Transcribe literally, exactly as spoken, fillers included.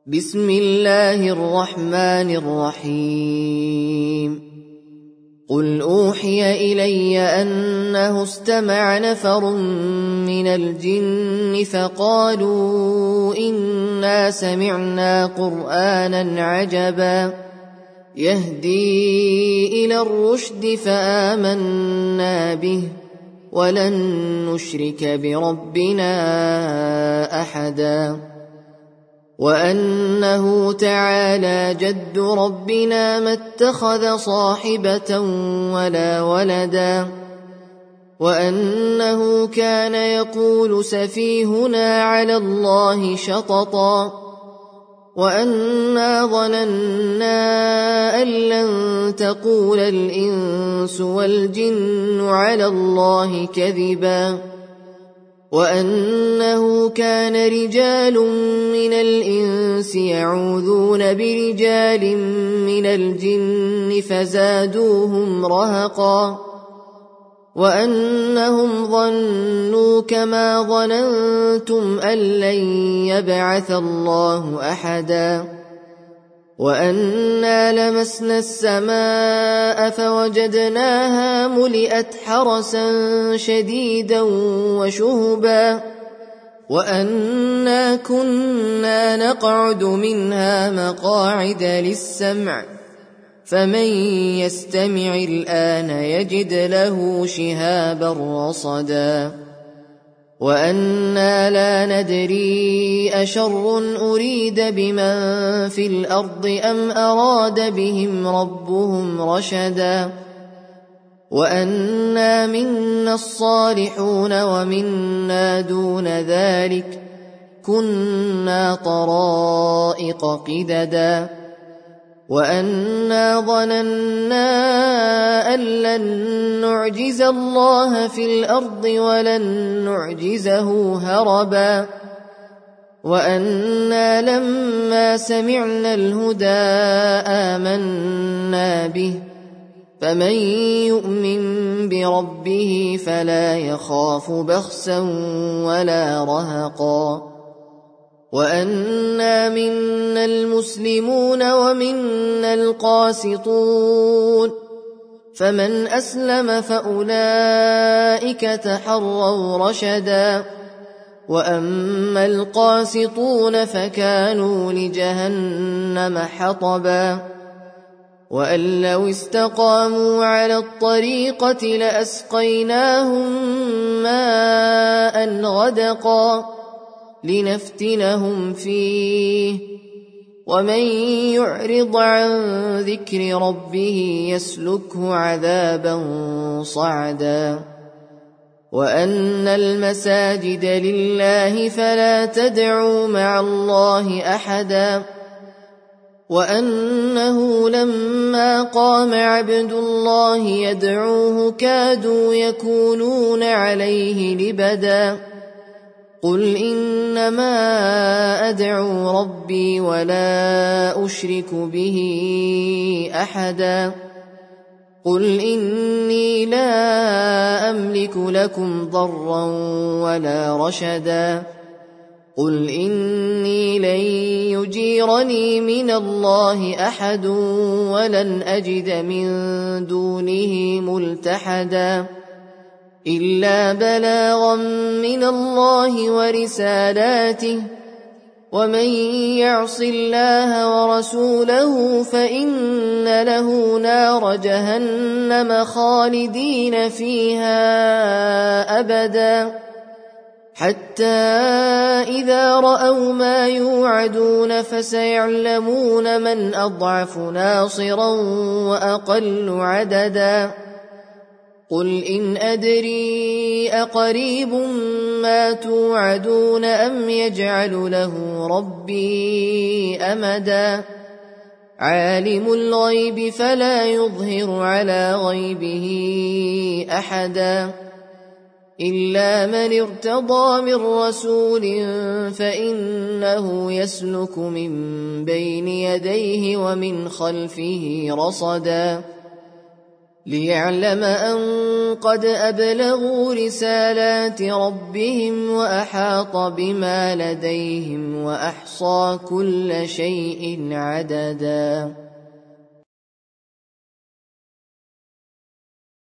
بسم الله الرحمن الرحيم قل أوحي إلي أنه استمع نفر من الجن فقالوا إنا سمعنا قرآنا عجبا يهدي إلى الرشد فآمنا به ولن نشرك بربنا أحدا وأنه تعالى جد ربنا ما اتخذ صاحبة ولا ولدا وأنه كان يقول سفيهنا على الله شططا وأنا ظننا أن لن تقول الإنس والجن على الله كذبا وأنه كان رجال من الإنس يعوذون برجال من الجن فزادوهم رهقا وأنهم ظنوا كما ظننتم أن لن يبعث الله أحدا وأنا لمسنا السماء فوجدناها ملئت حرسا شديدا وشهبا وأنا كنا نقعد منها مقاعد للسمع فمن يستمع الآن يجد له شهابا رصدا وأنا لا ندري أشر أريد بمن في الأرض أم أراد بهم ربهم رشدا وأنا منا الصالحون ومنا دون ذلك كنا طرائق قددا وأنا ظننا أن لن نعجز الله في الأرض ولن نعجزه هربا وأنا لما سمعنا الهدى آمنا به فمن يؤمن بربه فلا يخاف بخسا ولا رهقا وأنا منا المسلمون ومنا القاسطون فمن أسلم فأولئك تحروا رشدا وأما القاسطون فكانوا لجهنم حطبا وأن لو استقاموا على الطريقة لأسقيناهم ماء غدقا لنفتنهم فيه ومن يعرض عن ذكر ربه يسلكه عذابا صعدا وأن المساجد لله فلا تدعوا مع الله أحدا وأنه لما قام عبد الله يدعوه كادوا يكونون عليه لبدا قل إنما أدعو ربي ولا أشرك به أحدا قل إني لا أملك لكم ضرا ولا رشدا قل إني لن يجيرني من الله أحد ولن أجد من دونه ملتحدا إلا بلاغا من الله ورسالاته ومن يعص الله ورسوله فإن له نار جهنم خالدين فيها أبدا حتى إذا رأوا ما يوعدون فسيعلمون من أضعف ناصرا وأقل عددا قل إن أدري أقريب ما توعدون أم يجعل له ربي أمدا عالم الغيب فلا يظهر على غيبه أحدا إلا من ارتضى من رسول فإنه يسلك من بين يديه ومن خلفه رصدا ليعلم أن قد أبلغوا رسالات ربهم وأحاط بما لديهم وأحصى كل شيء عددا.